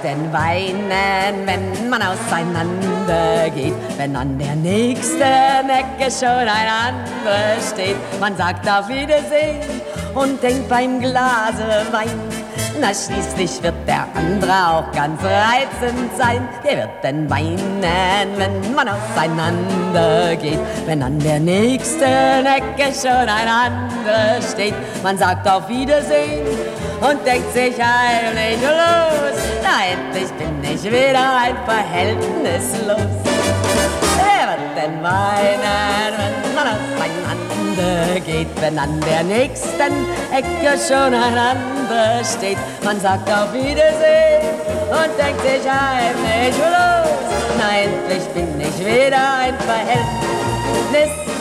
denn weinen, wenn man auseinander geht, wenn an der nächsten Ecke schon ein anderer steht. Man sagt auf Wiedersehen und denkt beim Glase Wein, na schließlich wird der andere auch ganz reizend sein. Der wird denn weinen, wenn man auseinander geht, wenn an der nächsten Ecke schon ein anderer steht. Man sagt auf Wiedersehen und denkt sich heimlich los, na endlich bin ich wieder ein Verhältnislos. Wer wird denn weinen, wenn man auseinander geht, wenn an der nächsten Ecke schon ein anderer steht? Man sagt auf Wiedersehen und denkt sich heimlich los, na endlich bin ich wieder ein Verhältnislos.